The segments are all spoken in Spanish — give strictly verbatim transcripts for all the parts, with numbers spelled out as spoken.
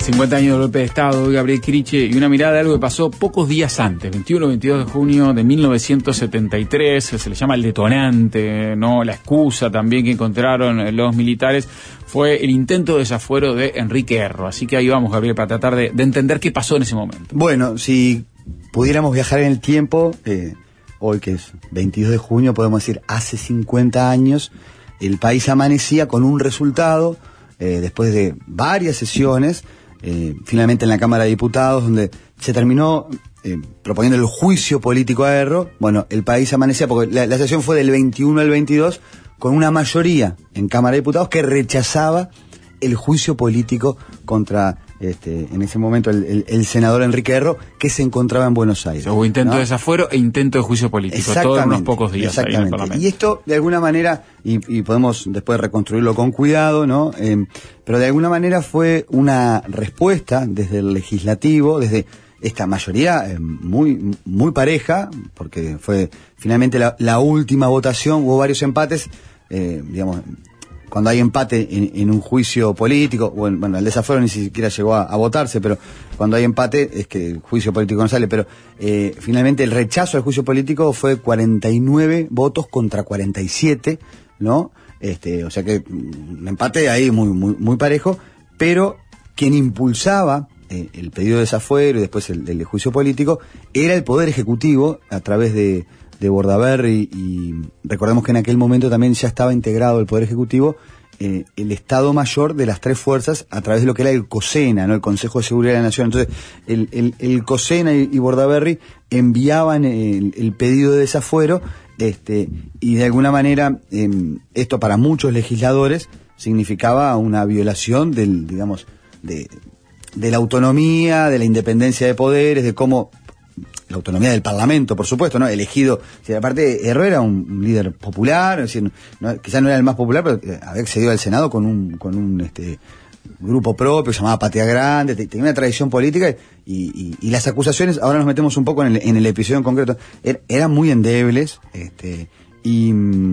cincuenta años del golpe de Estado, Gabriel Kiriche, y una mirada de algo que pasó pocos días antes, veintiuno veintidós de junio de mil novecientos setenta y tres, se le llama el detonante, no la excusa también que encontraron los militares, fue el intento de desafuero de Enrique Erro. Así que ahí vamos, Gabriel, para tratar de, de entender qué pasó en ese momento. Bueno, si pudiéramos viajar en el tiempo, eh, hoy que es veintidós de junio, podemos decir, hace cincuenta años, el país amanecía con un resultado, eh, después de varias sesiones, Eh, finalmente en la Cámara de Diputados, donde se terminó eh, proponiendo el juicio político a Erro. Bueno, el país amanecía, porque la, la sesión fue del veintiuno al veintidós, con una mayoría en Cámara de Diputados que rechazaba el juicio político contra, este, en ese momento, el, el, el senador Enrique Erro, que se encontraba en Buenos Aires. Hubo intento ¿no? de desafuero e intento de juicio político, todos en unos pocos días. Exactamente. Ahí en el Parlamento. Y esto, de alguna manera, y, y podemos después reconstruirlo con cuidado, ¿no? Eh, pero de alguna manera fue una respuesta desde el legislativo, desde esta mayoría eh, muy muy pareja, porque fue finalmente la, la última votación, hubo varios empates, eh, digamos, cuando hay empate en, en un juicio político, bueno, bueno, el desafuero ni siquiera llegó a, a votarse, pero cuando hay empate es que el juicio político no sale, pero eh, finalmente el rechazo al juicio político fue cuarenta y nueve votos contra cuarenta y siete, ¿no? Este, o sea que un empate ahí muy, muy, muy parejo, pero quien impulsaba eh, el pedido de desafuero y después el, el juicio político era el Poder Ejecutivo a través de, de Bordaberry, y recordemos que en aquel momento también ya estaba integrado el Poder Ejecutivo, eh, el Estado Mayor de las tres fuerzas a través de lo que era el COSENA, ¿no? El Consejo de Seguridad de la Nación. Entonces, el, el, el COSENA y, y Bordaberry enviaban el, el pedido de desafuero. Este, y de alguna manera eh, esto para muchos legisladores significaba una violación del, digamos, de, de la autonomía, de la independencia de poderes, de cómo la autonomía del Parlamento, por supuesto, ¿no? Elegido, o sea, aparte Erro era un, un líder popular, es decir, no, quizás no era el más popular, pero eh, había accedido al Senado con un, con un este grupo propio, llamaba Patria Grande, tenía una tradición política, y, y, y las acusaciones, ahora nos metemos un poco en el, en el episodio en concreto, er, eran muy endebles, este, y,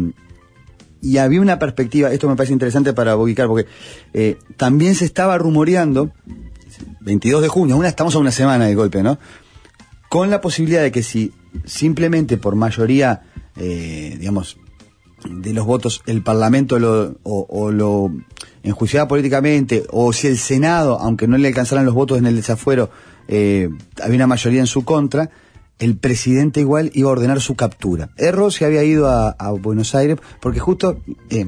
y había una perspectiva, esto me parece interesante para ubicar, porque eh, también se estaba rumoreando, veintidós de junio, una, estamos a una semana del golpe, ¿no? Con la posibilidad de que si simplemente por mayoría, eh, digamos, de los votos el Parlamento lo, o, o lo enjuiciaba políticamente, o si el Senado, aunque no le alcanzaran los votos en el desafuero, eh, había una mayoría en su contra, el presidente igual iba a ordenar su captura. Erro se había ido a, a Buenos Aires porque justo eh,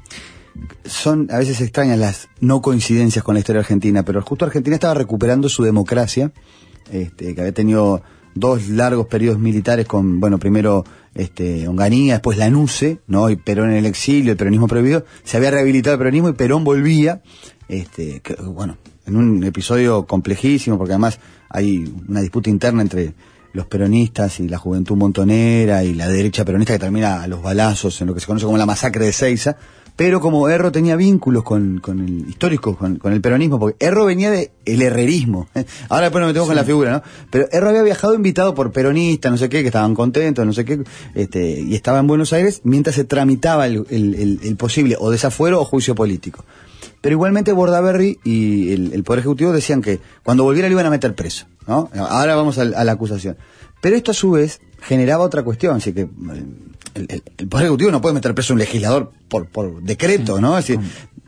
son a veces extrañas las no coincidencias con la historia argentina, pero justo Argentina estaba recuperando su democracia, este, que había tenido dos largos periodos militares con, bueno, primero este, Onganía, después Lanusse, ¿no? Y Perón en el exilio, el peronismo prohibido. Se había rehabilitado el peronismo y Perón volvía, este, que, bueno, en un episodio complejísimo, porque además hay una disputa interna entre los peronistas y la juventud montonera y la derecha peronista, que termina a los balazos en lo que se conoce como la masacre de Seiza. Pero como Erro tenía vínculos con, con el histórico, con, con el peronismo, porque Erro venía de el herrerismo. Ahora después nos metemos sí. con la figura, ¿no? Pero Erro había viajado invitado por peronistas, no sé qué, que estaban contentos, no sé qué, este, y estaba en Buenos Aires mientras se tramitaba el, el, el, el posible o desafuero o juicio político. Pero igualmente Bordaberry y el, el Poder Ejecutivo decían que cuando volviera le iban a meter preso, ¿no? Ahora vamos a, a la acusación. Pero esto a su vez generaba otra cuestión, así que el, el, el Poder Ejecutivo no puede meter preso a un legislador por, por decreto, ¿no? Es decir,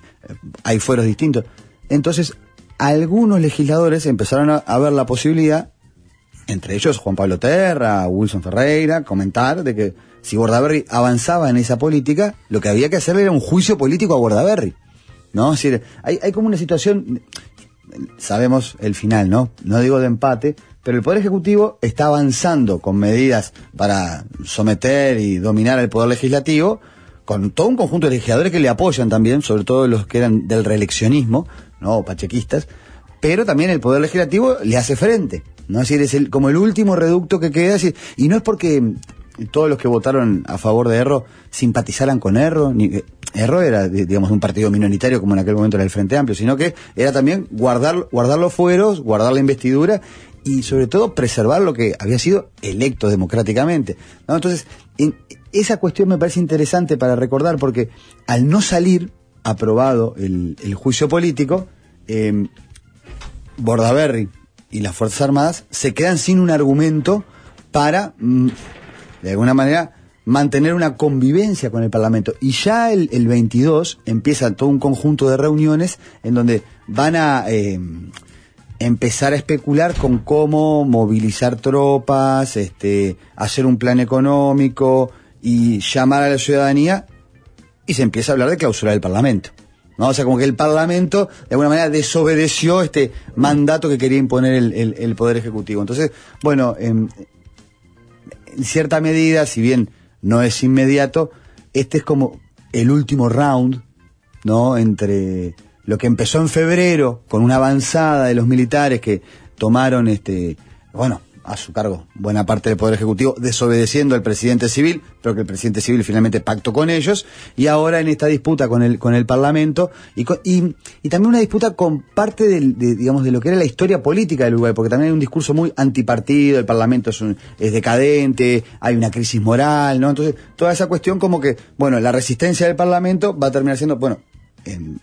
hay fueros distintos. Entonces, algunos legisladores empezaron a, a ver la posibilidad, entre ellos Juan Pablo Terra, Wilson Ferreira, comentar de que si Bordaberry avanzaba en esa política, lo que había que hacerle era un juicio político a Bordaberry, ¿no? Es decir, hay, hay como una situación, sabemos el final, ¿no? No digo de empate, pero el Poder Ejecutivo está avanzando con medidas para someter y dominar al Poder Legislativo, con todo un conjunto de legisladores que le apoyan también, sobre todo los que eran del reeleccionismo, ¿no? Pachequistas, pero también el Poder Legislativo le hace frente, ¿no? Es decir, es el, como el último reducto que queda, así, y no es porque todos los que votaron a favor de Erro simpatizaran con Erro, ni, Erro era, digamos, un partido minoritario como en aquel momento era el Frente Amplio, sino que era también guardar, guardar los fueros, guardar la investidura y sobre todo preservar lo que había sido electo democráticamente, ¿no? Entonces, en, esa cuestión me parece interesante para recordar, porque al no salir aprobado el, el juicio político, eh, Bordaberry y las Fuerzas Armadas se quedan sin un argumento para, de alguna manera, mantener una convivencia con el Parlamento. Y ya el, el veintidós empieza todo un conjunto de reuniones en donde van a eh, empezar a especular con cómo movilizar tropas, este, hacer un plan económico y llamar a la ciudadanía, y se empieza a hablar de clausurar el Parlamento, ¿no? O sea, como que el Parlamento de alguna manera desobedeció este mandato que quería imponer el, el, el Poder Ejecutivo. Entonces, bueno, en, en cierta medida, si bien no es inmediato, este es como el último round, ¿no? Entre lo que empezó en febrero con una avanzada de los militares que tomaron, este, bueno, a su cargo buena parte del Poder Ejecutivo, desobedeciendo al presidente civil, pero que el presidente civil finalmente pactó con ellos, y ahora en esta disputa con el con el Parlamento, y, con, y, y también una disputa con parte del, de, digamos, de lo que era la historia política del Uruguay, porque también hay un discurso muy antipartido, el Parlamento es, un, es decadente, hay una crisis moral, ¿no? Entonces, toda esa cuestión como que, bueno, la resistencia del Parlamento va a terminar siendo, bueno, en,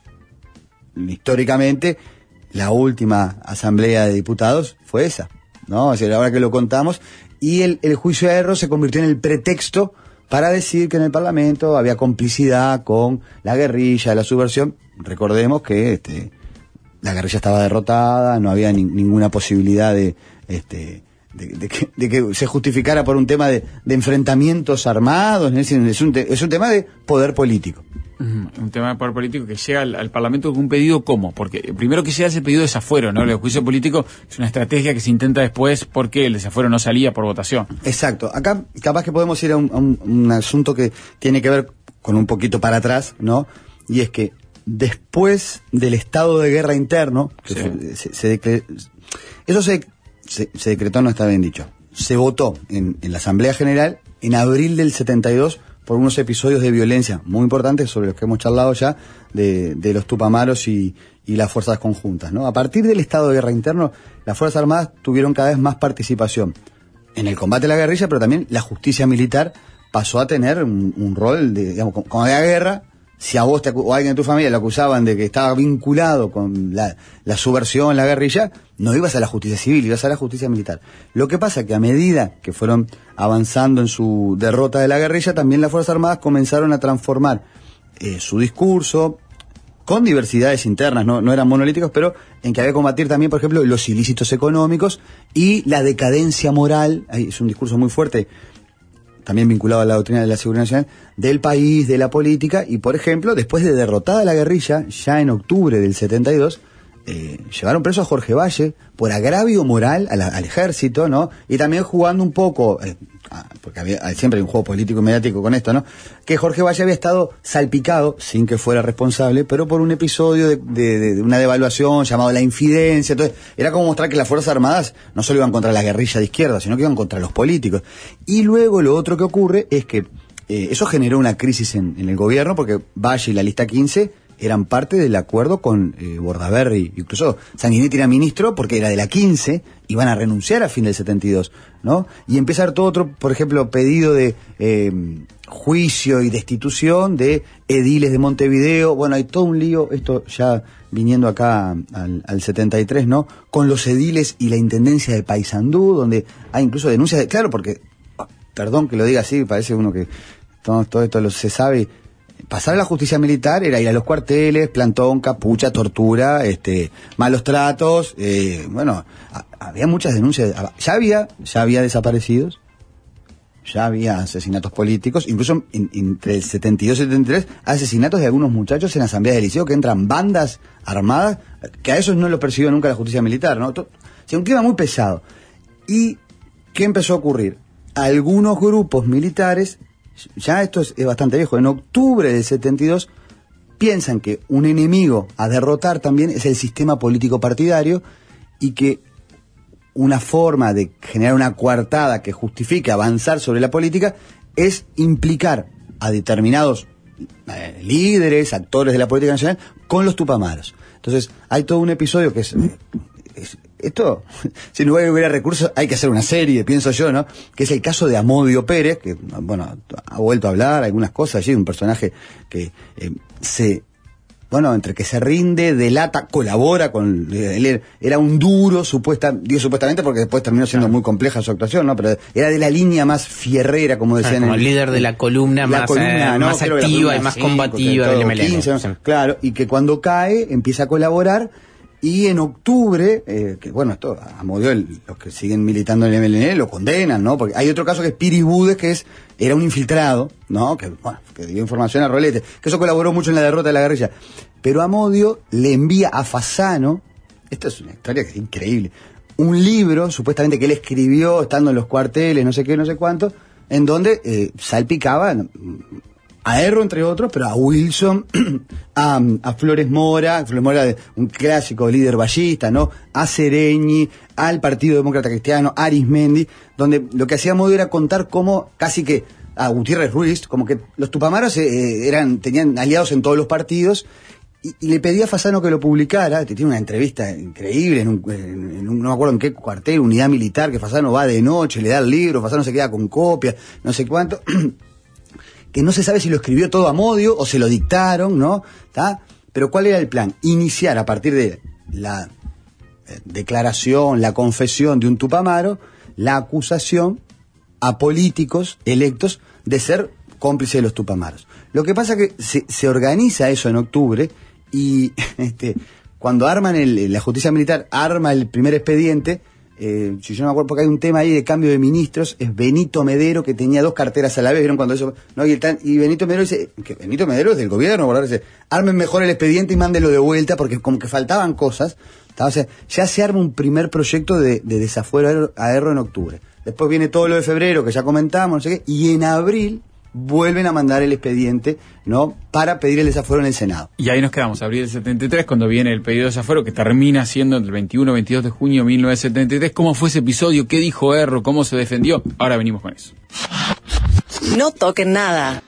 históricamente, la última asamblea de diputados fue esa, ¿no? O sea, ahora que lo contamos, y el, el juicio de Erro se convirtió en el pretexto para decir que en el Parlamento había complicidad con la guerrilla, la subversión. Recordemos que este, la guerrilla estaba derrotada, no había ni, ninguna posibilidad de, este, de, de, que, de que se justificara por un tema de, de enfrentamientos armados, es decir, es un, te, es un tema de poder político. Un tema de poder político que llega al, al Parlamento con un pedido, ¿cómo? Porque primero que llega ese pedido de desafuero, ¿no? El juicio político es una estrategia que se intenta después porque el desafuero no salía por votación. Exacto. Acá capaz que podemos ir a un, a un, un asunto que tiene que ver con un poquito para atrás, ¿no? Y es que después del estado de guerra interno, que sí. se, se, se decre... eso se, se, se decretó, no está bien dicho, se votó en, en la Asamblea General en abril del setenta y dos por unos episodios de violencia muy importantes sobre los que hemos charlado ya, de, de los Tupamaros y, y las fuerzas conjuntas, ¿no? A partir del estado de guerra interno, las Fuerzas Armadas tuvieron cada vez más participación en el combate a la guerrilla, pero también la justicia militar pasó a tener un, un rol de, digamos, cuando había guerra, si a vos te, o a alguien de tu familia lo acusaban de que estaba vinculado con la, la subversión, la guerrilla, no ibas a la justicia civil, ibas a la justicia militar. Lo que pasa que a medida que fueron avanzando en su derrota de la guerrilla, también las Fuerzas Armadas comenzaron a transformar eh, su discurso, con diversidades internas, no, no eran monolíticos, pero en que había que combatir también, por ejemplo, los ilícitos económicos y la decadencia moral. Es un discurso muy fuerte, también vinculado a la doctrina de la seguridad nacional, del país, de la política, y por ejemplo, después de derrotada la guerrilla, ya en octubre del setenta y dos, eh, llevaron preso a Jorge Valle por agravio moral a la, al ejército, ¿no? Y también jugando un poco, eh, porque había, siempre hay un juego político y mediático con esto, ¿no? Que Jorge Valle había estado salpicado, sin que fuera responsable, pero por un episodio de, de, de una devaluación llamado la infidencia. Entonces, era como mostrar que las Fuerzas Armadas no solo iban contra la guerrilla de izquierda, sino que iban contra los políticos. Y luego lo otro que ocurre es que eh, eso generó una crisis en, en el gobierno, porque Valle y la lista quince eran parte del acuerdo con eh, Bordaberry. Incluso Sanguinetti era ministro porque era de la quince, iban a renunciar a fin del setenta y dos, ¿no? Y empieza a haber todo otro, por ejemplo, pedido de eh, juicio y destitución de ediles de Montevideo. Bueno, hay todo un lío, esto ya viniendo acá al, al setenta y tres, ¿no? Con los ediles y la intendencia de Paysandú, donde hay incluso denuncias de, claro, porque, perdón que lo diga así, parece uno que todo, todo esto lo, se sabe. Pasar a la justicia militar era ir a los cuarteles, plantón, capucha, tortura, este, malos tratos, eh, bueno, a, había muchas denuncias, ya había, ya había desaparecidos, ya había asesinatos políticos, incluso en, entre el setenta y dos y el setenta y tres, asesinatos de algunos muchachos en asambleas del liceo que entran bandas armadas, que a esos no lo persiguió nunca la justicia militar, ¿no? O sea, un clima muy pesado. ¿Y qué empezó a ocurrir? Algunos grupos militares, ya esto es, es bastante viejo, en octubre del setenta y dos piensan que un enemigo a derrotar también es el sistema político partidario y que una forma de generar una coartada que justifique avanzar sobre la política es implicar a determinados eh, líderes, actores de la política nacional con los Tupamaros. Entonces hay todo un episodio que es... es esto, si no hubiera recursos, hay que hacer una serie, pienso yo, ¿no? Que es el caso de Amodio Pérez, que, bueno, ha vuelto a hablar algunas cosas allí, un personaje que eh, se bueno, entre que se rinde, delata, colabora con... Él era un duro, supuesta, digo supuestamente porque después terminó siendo claro. muy compleja su actuación, ¿no? Pero era de la línea más fierrera, como decían. Claro, como el líder de la columna la más, columna, eh, ¿no? más activa columna y más cinco, combativa del M L N. quince, sí. Claro, y que cuando cae empieza a colaborar. Y en octubre, eh, que bueno, esto a modo de los que siguen militando en el M L N lo condenan, ¿no? Porque hay otro caso que es Piri Budes, que es, era un infiltrado, ¿no? Que, bueno, que dio información a Rolete, que eso colaboró mucho en la derrota de la guerrilla. Pero Amodio le envía a Fasano, esto es una historia que es increíble, un libro, supuestamente que él escribió estando en los cuarteles, no sé qué, no sé cuánto, en donde eh, salpicaba a Erro, entre otros, pero a Wilson, a, a Flores Mora, Flores Mora, un clásico líder ballista, ¿no? A Sereñi, al Partido Demócrata Cristiano, a Arismendi, donde lo que hacía Amodio era contar cómo casi que a Gutiérrez Ruiz, como que los tupamaros eh, eran, tenían aliados en todos los partidos, y, y le pedía a Fasano que lo publicara, que tiene una entrevista increíble, en un, en, en un, no me acuerdo en qué cuartel, unidad militar, que Fasano va de noche, le da el libro, Fasano se queda con copias, no sé cuánto... que no se sabe si lo escribió todo Amodio o se lo dictaron, ¿no? ¿Tá? Pero ¿cuál era el plan? Iniciar a partir de la eh, declaración, la confesión de un tupamaro, la acusación a políticos electos de ser cómplices de los tupamaros. Lo que pasa es que se, se organiza eso en octubre y este, cuando arman el, la justicia militar, arma el primer expediente. Eh, si yo no me acuerdo, porque hay un tema ahí de cambio de ministros, es Benito Medero, que tenía dos carteras a la vez, ¿vieron cuando eso? No, y, el tan, y Benito Medero dice, que Benito Medero es del gobierno, ¿verdad? Dice, armen mejor el expediente y mándenlo de vuelta, porque como que faltaban cosas. O sea, ya se arma un primer proyecto de, de desafuero a Erro en octubre. Después viene todo lo de febrero, que ya comentamos, no sé qué, y en abril vuelven a mandar el expediente, ¿no? Para pedir el desafuero en el Senado. Y ahí nos quedamos, abril del setenta y tres, cuando viene el pedido de desafuero, que termina siendo el veintiuno veintidós de junio de mil novecientos setenta y tres. ¿Cómo fue ese episodio? ¿Qué dijo Erro? ¿Cómo se defendió? Ahora venimos con eso. No toquen nada.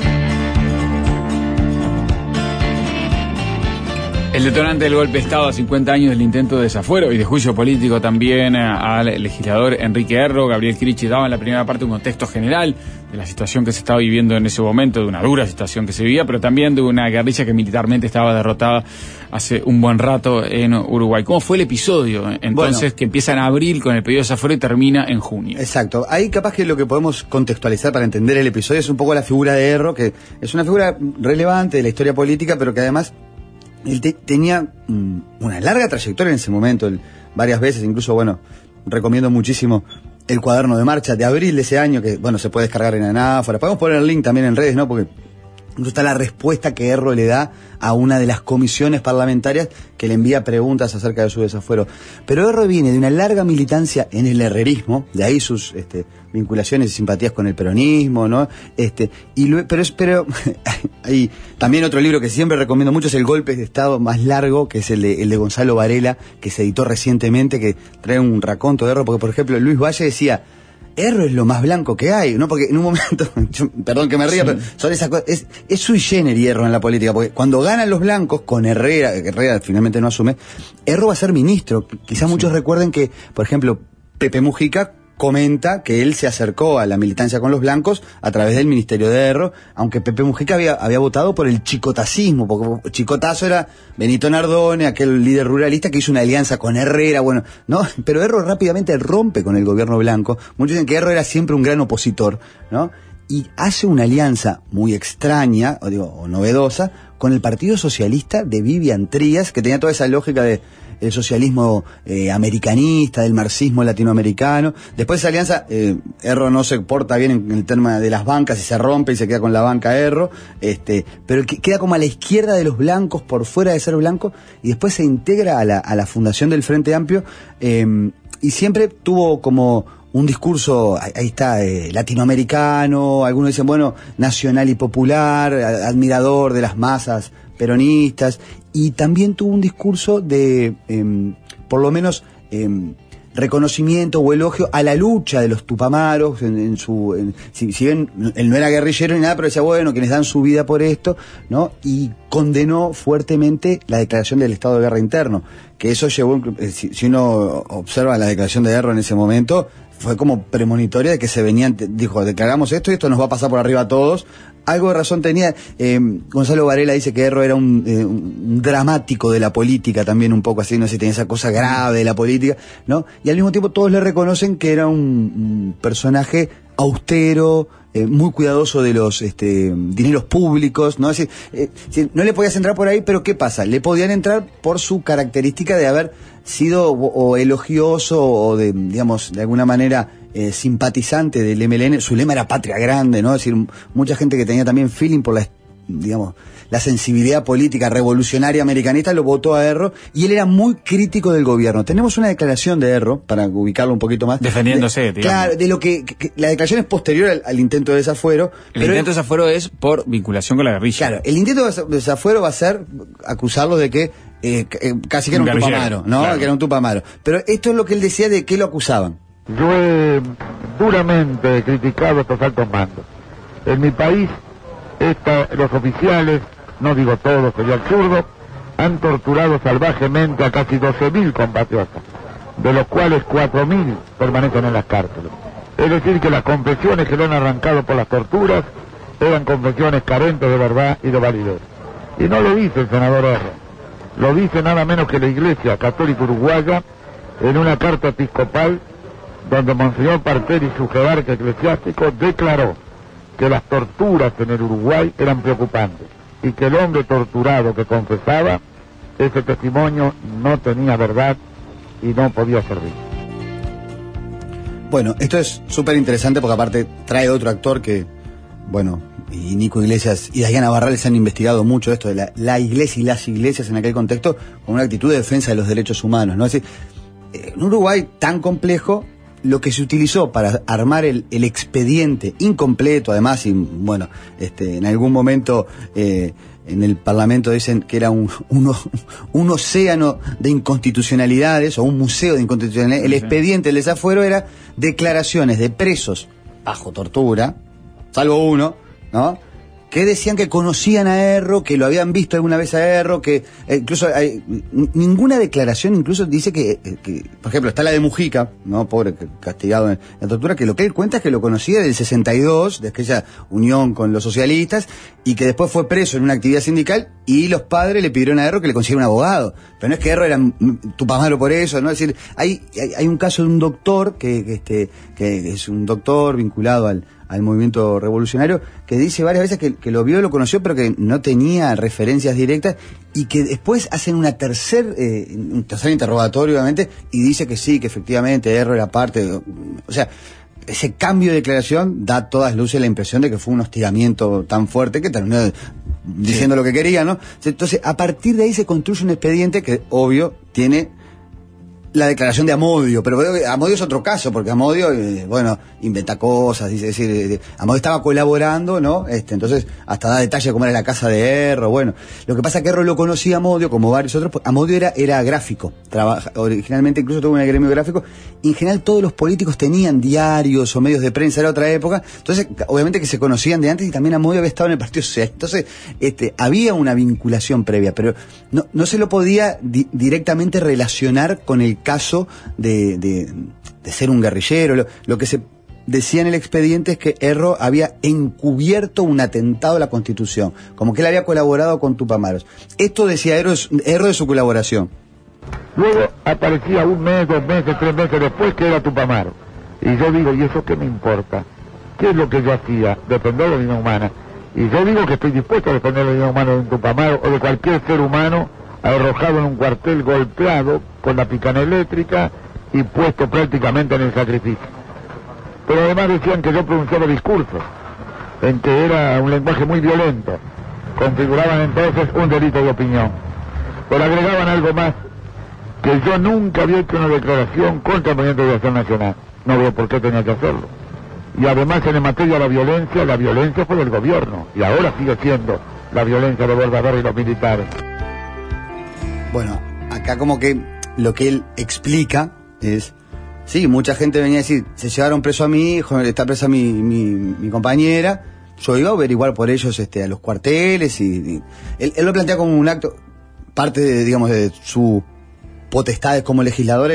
El detonante del golpe de Estado a cincuenta años del intento de desafuero y de juicio político también al legislador Enrique Erro. Gabriel Cricchi daba en la primera parte un contexto general de la situación que se estaba viviendo en ese momento, de una dura situación que se vivía, pero también de una guerrilla que militarmente estaba derrotada hace un buen rato en Uruguay. ¿Cómo fue el episodio entonces, bueno, que empieza en abril con el pedido de desafuero y termina en junio? Exacto. Ahí capaz que lo que podemos contextualizar para entender el episodio es un poco la figura de Erro, que es una figura relevante de la historia política, pero que además él te, tenía um, una larga trayectoria en ese momento, él, varias veces, incluso, bueno, recomiendo muchísimo el cuaderno de marcha de abril de ese año, que, bueno, se puede descargar en Anáfora. Podemos poner el link también en redes, ¿no? Porque está la respuesta que Erro le da a una de las comisiones parlamentarias que le envía preguntas acerca de su desafuero. Pero Erro viene de una larga militancia en el herrerismo, de ahí sus este, vinculaciones y simpatías con el peronismo, ¿no? Este, y lo, pero, pero hay también otro libro que siempre recomiendo mucho, es El golpe de Estado más largo, que es el de, el de Gonzalo Varela, que se editó recientemente, que trae un raconto de Erro, porque por ejemplo Luis Valle decía, Erro es lo más blanco que hay, ¿no? Porque en un momento, yo, perdón que me ría, sí, pero son esas cosas, es, es sui generis Erro en la política, porque cuando ganan los blancos con Herrera, que Herrera finalmente no asume, Erro va a ser ministro. Quizás sí. Muchos recuerden que, por ejemplo, Pepe Mujica comenta que él se acercó a la militancia con los blancos a través del ministerio de Erro, aunque Pepe Mujica había, había votado por el chicotacismo, porque Chicotazo era Benito Nardone, aquel líder ruralista que hizo una alianza con Herrera, bueno, ¿no? Pero Erro rápidamente rompe con el gobierno blanco. Muchos dicen que Erro era siempre un gran opositor, ¿no? Y hace una alianza muy extraña, o digo, o novedosa, con el Partido Socialista de Vivian Trías, que tenía toda esa lógica de el socialismo eh, americanista, del marxismo latinoamericano. Después de esa alianza, eh, Erro no se porta bien en, en el tema de las bancas y se rompe y se queda con la banca Erro, este, pero que, queda como a la izquierda de los blancos, por fuera de ser blanco, y después se integra a la, a la fundación del Frente Amplio, eh, y siempre tuvo como un discurso, ahí está, eh, latinoamericano, algunos dicen, bueno, nacional y popular, admirador de las masas peronistas, y también tuvo un discurso de, eh, por lo menos, eh, reconocimiento o elogio a la lucha de los tupamaros, en, en su, en, si, si bien él no era guerrillero ni nada, pero decía, bueno, quienes dan su vida por esto, ¿no? Y condenó fuertemente la declaración del estado de guerra interno, que eso llevó, si, si uno observa la declaración de Erro en ese momento, fue como premonitoria de que se venían, dijo, declaramos esto y esto nos va a pasar por arriba a todos. Algo de razón tenía. eh, Gonzalo Varela dice que Erro era un, eh, un dramático de la política también, un poco así, no sé si tenía esa cosa grave de la política, ¿no? Y al mismo tiempo todos le reconocen que era un, un personaje austero, eh, muy cuidadoso de los este, dineros públicos, ¿no? Es decir, eh, si no le podías entrar por ahí, pero ¿qué pasa? Le podían entrar por su característica de haber sido o, o elogioso o de, digamos, de alguna manera eh, simpatizante del M L N. Su lema era Patria Grande, ¿no? Es decir, mucha gente que tenía también feeling por la, digamos, la sensibilidad política revolucionaria americanista lo votó a Erro, y él era muy crítico del gobierno. Tenemos una declaración de Erro, para ubicarlo un poquito más. Defendiéndose, de, digamos. Claro, de lo que, que la declaración es posterior al, al intento de desafuero. El intento de desafuero es por vinculación con la guerrilla. Claro, el intento de desafuero va a ser acusarlo de que eh, casi que era un, un tupamaro, ¿no? Claro. Que era un tupamaro. Pero esto es lo que él decía de qué lo acusaban. Yo he duramente criticado estos altos mandos. En mi país, esta, los oficiales, no digo todos, sería absurdo, han torturado salvajemente a casi doce mil compatriotas, de los cuales cuatro mil permanecen en las cárceles. Es decir, que las confesiones que le han arrancado por las torturas eran confesiones carentes de verdad y de validez. Y no lo dice el senador Erro, lo dice nada menos que la Iglesia Católica Uruguaya en una carta episcopal donde Monseñor Parteri, su jerarca eclesiástico, declaró que las torturas en el Uruguay eran preocupantes y que el hombre torturado que confesaba ese testimonio no tenía verdad y no podía servir. Bueno, esto es súper interesante porque aparte trae otro actor que, bueno, y Nico Iglesias y Diana Barrales han investigado mucho esto de la, la iglesia y las iglesias en aquel contexto con una actitud de defensa de los derechos humanos, ¿no? Es decir, en un Uruguay tan complejo, lo que se utilizó para armar el, el expediente incompleto, además, y bueno, este, en algún momento eh, en el Parlamento dicen que era un, uno, un océano de inconstitucionalidades o un museo de inconstitucionalidades. El expediente, el desafuero era declaraciones de presos bajo tortura, salvo uno, ¿no?, que decían que conocían a Erro, que lo habían visto alguna vez a Erro, que eh, incluso hay, ninguna declaración incluso dice que, que, por ejemplo, está la de Mujica, no, pobre, castigado en la tortura, que lo que él cuenta es que lo conocía del sesenta y dos, de aquella unión con los socialistas, y que después fue preso en una actividad sindical, y los padres le pidieron a Erro que le consiguiera un abogado. Pero no es que Erro era tupamaro por eso, ¿no? Es decir, hay, hay, hay un caso de un doctor, que, que, este, que es un doctor vinculado al al movimiento revolucionario, que dice varias veces que, que lo vio, lo conoció, pero que no tenía referencias directas, y que después hacen una tercer, eh, un tercer interrogatorio, obviamente, y dice que sí, que efectivamente Erro era parte de, o sea, ese cambio de declaración da a todas luces la impresión de que fue un hostigamiento tan fuerte que terminó diciendo sí. lo que quería, ¿no? Entonces, a partir de ahí se construye un expediente que, obvio, tiene la declaración de Amodio, pero Amodio es otro caso, porque Amodio, eh, bueno, inventa cosas, dice, decir, eh, Amodio estaba colaborando, ¿no? Este, entonces, hasta da detalle de cómo era la casa de Erro, bueno. Lo que pasa es que Erro lo conocía a Amodio, como varios otros, pues Amodio era, era gráfico, trabaja, originalmente incluso tuvo un gremio gráfico, y en general todos los políticos tenían diarios o medios de prensa, era otra época, entonces, obviamente que se conocían de antes, y también Amodio había estado en el Partido Socialista, entonces, este, había una vinculación previa, pero no, no se lo podía di- directamente relacionar con el caso de, de, de ser un guerrillero. Lo, lo que se decía en el expediente es que Erro había encubierto un atentado a la Constitución, como que él había colaborado con Tupamaros. Esto decía Erro, Erro de su colaboración. Luego aparecía un mes, dos meses, tres meses después que era Tupamaro. Y yo digo, ¿y eso qué me importa? ¿Qué es lo que yo hacía? Defender la vida humana. Y yo digo que estoy dispuesto a defender la vida humana de un Tupamaro o de cualquier ser humano arrojado en un cuartel golpeado con la picana eléctrica y puesto prácticamente en el sacrificio. Pero además decían que yo pronunciaba discursos, en que era un lenguaje muy violento, configuraban entonces un delito de opinión. Pero agregaban algo más, que yo nunca había hecho una declaración contra el Movimiento de Liberación Nacional. No veo por qué tenía que hacerlo. Y además en materia de la violencia, la violencia fue del gobierno, y ahora sigue siendo la violencia de Bordaberry y los militares. Bueno, acá como que lo que él explica es, sí, mucha gente venía a decir, se llevaron preso a mi hijo, está presa mi, mi, mi compañera, yo iba a averiguar por ellos este, a los cuarteles, y, y él, él lo plantea como un acto, parte de, digamos, de su potestades como legislador era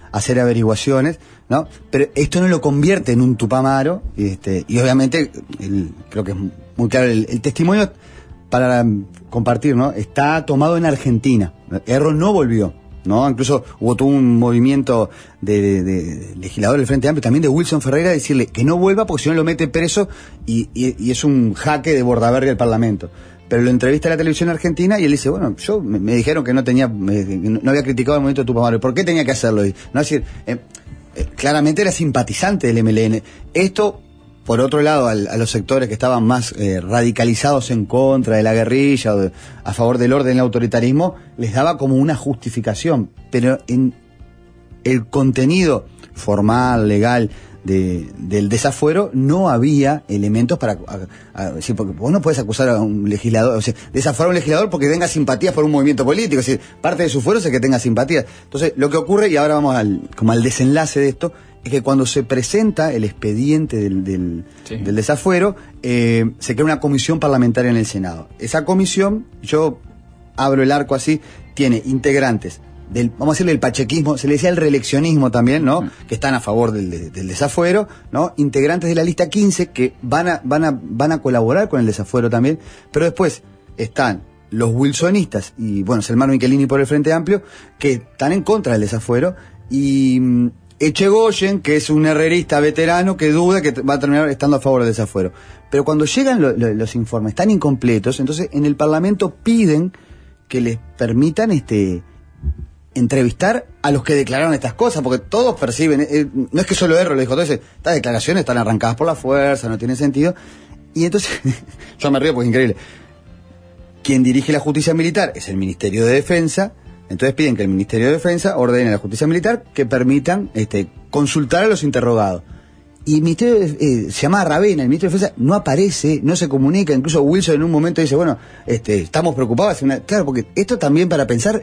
hacer averiguaciones, ¿no? Pero esto no lo convierte en un Tupamaro, y, este, y obviamente, el, creo que es muy claro, el, el testimonio para compartir, ¿no? Está tomado en Argentina. Erro no volvió, ¿no? Incluso hubo todo un movimiento de, de, de legisladores del Frente Amplio, también de Wilson Ferreira, decirle que no vuelva porque si no lo mete preso y, y, y es un jaque de Bordaberry al Parlamento. Pero lo entrevista a la televisión argentina y él dice, bueno, yo me, me dijeron que no tenía, me, que no había criticado el movimiento de Tupamaro, ¿por qué tenía que hacerlo? Y, no, es decir, eh, eh, claramente era simpatizante del M L N. Esto, por otro lado, al, a los sectores que estaban más eh, radicalizados en contra de la guerrilla o de, a favor del orden y el autoritarismo, les daba como una justificación. Pero en el contenido formal, legal, De, del desafuero, no había elementos para decir, porque vos no puedes acusar a un legislador, o sea, desafuar a un legislador porque tenga simpatías por un movimiento político, es decir, parte de su fuero es que tenga simpatías. Entonces, lo que ocurre, y ahora vamos al, como al desenlace de esto, es que cuando se presenta el expediente del, del, sí. del desafuero, eh, se crea una comisión parlamentaria en el Senado. Esa comisión, yo abro el arco así, tiene integrantes del, vamos a decirle el pachequismo, se le decía el reeleccionismo también, ¿no? Sí. Que están a favor del, del, del desafuero, ¿no? Integrantes de la lista quince que van a, van a, van a colaborar con el desafuero también, pero después están los wilsonistas y, bueno, Selmar Michelini por el Frente Amplio, que están en contra del desafuero, y um, Echegoyen, que es un herrerista veterano que duda que va a terminar estando a favor del desafuero. Pero cuando llegan lo, lo, los informes tan incompletos, entonces en el Parlamento piden que les permitan este entrevistar a los que declararon estas cosas, porque todos perciben, eh, no es que solo Erro lo dijo, entonces estas declaraciones están arrancadas por la fuerza, no tienen sentido, y entonces, yo me río porque es increíble, quien dirige la justicia militar es el Ministerio de Defensa, entonces piden que el Ministerio de Defensa ordene a la justicia militar que permitan este, consultar a los interrogados. Y el Ministerio de, eh, se llama Ravena, el Ministro de Defensa no aparece, no se comunica, incluso Wilson en un momento dice, bueno, este, estamos preocupados. Una... Claro, porque esto también para pensar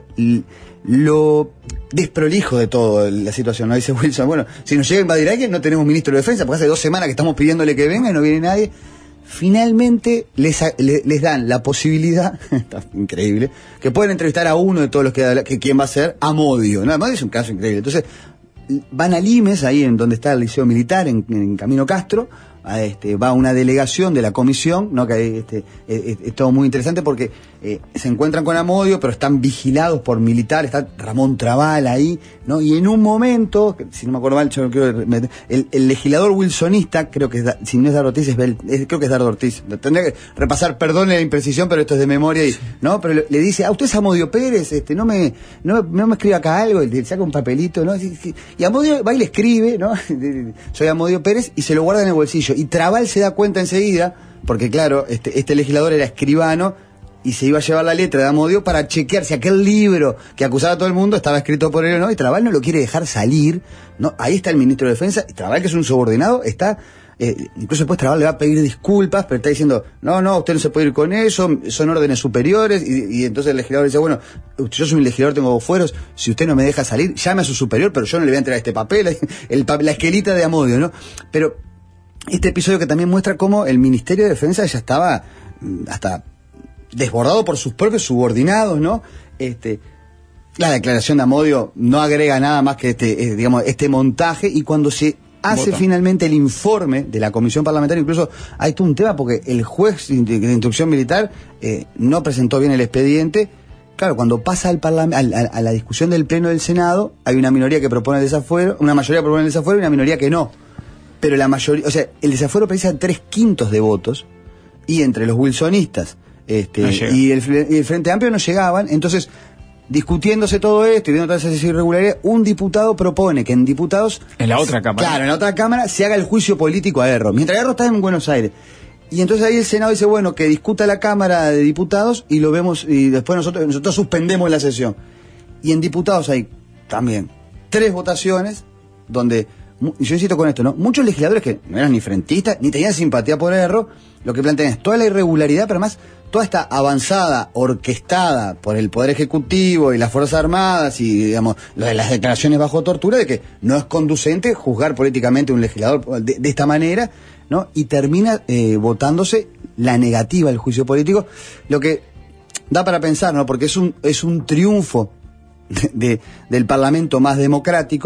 lo desprolijo de todo la situación, ¿no? Dice Wilson, bueno, si nos llega a invadir alguien no tenemos Ministro de Defensa, porque hace dos semanas que estamos pidiéndole que venga y no viene nadie. Finalmente les, les, les dan la posibilidad, está increíble, que pueden entrevistar a uno de todos los que, que quien va a ser Amodio, ¿no? Amodio es un caso increíble. Entonces, van a Limes, ahí en donde está el Liceo Militar, en, en Camino Castro, a este, va una delegación de la comisión, ¿no? Que este, es, es todo muy interesante porque eh, se encuentran con Amodio, pero están vigilados por militares, está Ramón Trabal ahí, ¿no? Y en un momento, si no me acuerdo mal, yo creo que el, el legislador wilsonista, creo que es, si no es Dardo Ortiz, es, Bel, es creo que es Dardo Ortiz, tendría que repasar, perdón la imprecisión, pero esto es de memoria, y, ¿no? Pero le, le dice, a usted es Amodio Pérez, este, no me, no, no me escriba acá algo, y le saca un papelito, ¿no? Y Amodio va y le escribe, ¿no? Soy Amodio Pérez, y se lo guarda en el bolsillo. Y Trabal se da cuenta enseguida, porque claro, este, este legislador era escribano y se iba a llevar la letra de Amodio para chequear si aquel libro que acusaba a todo el mundo estaba escrito por él o no, y Trabal no lo quiere dejar salir, ¿no? Ahí está el ministro de Defensa, y Trabal, que es un subordinado, está, eh, incluso después Trabal le va a pedir disculpas, pero está diciendo, no, no, usted no se puede ir con eso, son órdenes superiores, y, y entonces el legislador dice, bueno, yo soy un legislador, tengo fueros, si usted no me deja salir, llame a su superior, pero yo no le voy a entregar este papel, el, la esquelita de Amodio, ¿no? Pero este episodio que también muestra cómo el Ministerio de Defensa ya estaba hasta desbordado por sus propios subordinados, ¿no? Este, la declaración de Amodio no agrega nada más que este, eh, digamos, este montaje, y cuando se hace Vota. finalmente el informe de la comisión parlamentaria, incluso hay todo un tema porque el juez de instrucción militar eh, no presentó bien el expediente. Claro, cuando pasa al parlament- al, a, a la discusión del pleno del Senado, hay una minoría que propone el desafuero, una mayoría que propone el desafuero y una minoría que no. Pero la mayoría, o sea, el desafuero precisa tres quintos de votos, y entre los wilsonistas este, no y, el, y el Frente Amplio no llegaban. Entonces, discutiéndose todo esto y viendo todas esas irregularidades, un diputado propone que en diputados, en la otra cámara, claro, en la otra cámara se haga el juicio político a Erro, mientras Erro está en Buenos Aires. Y entonces ahí el Senado dice, bueno, que discuta la Cámara de Diputados y lo vemos, y después nosotros nosotros suspendemos la sesión. Y en diputados hay también tres votaciones donde, y yo insisto con esto, ¿no? Muchos legisladores que no eran ni frentistas, ni tenían simpatía por Erro, lo que plantean es toda la irregularidad, pero además toda esta avanzada orquestada por el Poder Ejecutivo y las Fuerzas Armadas y, digamos, lo de las declaraciones bajo tortura, de que no es conducente juzgar políticamente a un legislador de, de esta manera, ¿no? Y termina eh, votándose la negativa al juicio político, lo que da para pensar, ¿no? Porque es un, es un triunfo de, de, del Parlamento más democrático,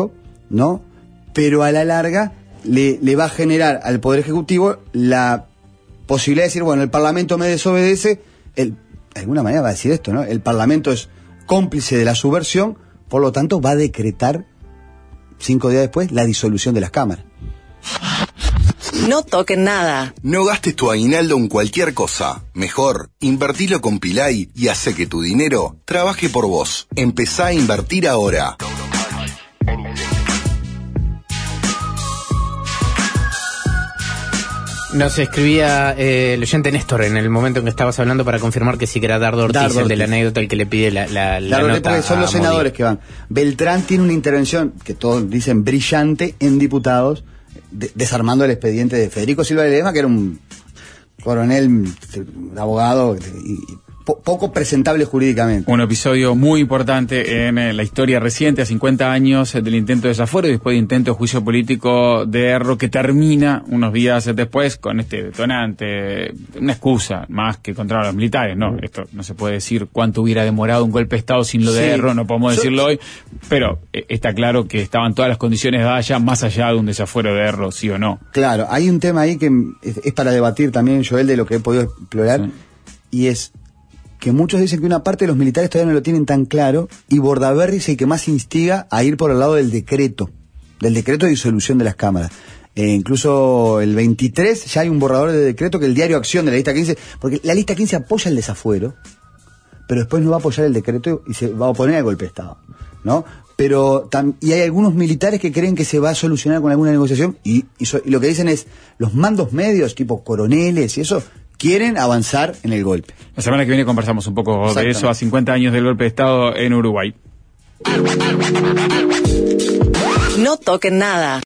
¿no? Pero a la larga le, le va a generar al Poder Ejecutivo la posibilidad de decir, bueno, el Parlamento me desobedece, el, de alguna manera va a decir esto, ¿no? El Parlamento es cómplice de la subversión, por lo tanto va a decretar cinco días después la disolución de las cámaras. No toquen nada. No gastes tu aguinaldo en cualquier cosa. Mejor, invertilo con Pilay y hace que tu dinero trabaje por vos. Empezá a invertir ahora. Nos escribía eh, el oyente Néstor en el momento en que estabas hablando para confirmar que sí que era Dardo Ortiz, Dardo el Ortiz. De la anécdota, el que le pide la, la, la Dardo nota. Ortiz, son los senadores Modi. Que van. Beltrán tiene una intervención, que todos dicen brillante, en diputados, de, desarmando el expediente de Federico Silva de Ledesma, que era un coronel, un abogado, y, y po, poco presentable jurídicamente. Un episodio muy importante en eh, la historia reciente, a cincuenta años del intento de desafuero y después de intento de juicio político de Erro, que termina unos días después con este detonante, una excusa más que contra los militares, ¿no? Esto no se puede decir cuánto hubiera demorado un golpe de Estado sin lo de sí. Erro, no podemos Yo... decirlo hoy, pero eh, está claro que estaban todas las condiciones dadas ya, más allá de un desafuero de Erro, sí o no. Claro, hay un tema ahí que es, es para debatir también, Joel, de lo que he podido explorar, sí. Y es que muchos dicen que una parte de los militares todavía no lo tienen tan claro, y Bordaberry es el que más instiga a ir por el lado del decreto, del decreto de disolución de las cámaras. Eh, incluso el veintitrés ya hay un borrador de decreto que el diario Acción de la lista quince, porque la lista quince apoya el desafuero, pero después no va a apoyar el decreto y se va a oponer al golpe de Estado, ¿no? Pero tam, y hay algunos militares que creen que se va a solucionar con alguna negociación, y, y, so, y lo que dicen es, los mandos medios, tipo coroneles y eso, quieren avanzar en el golpe. La semana que viene conversamos un poco de eso, a cincuenta años del golpe de Estado en Uruguay. No toquen nada.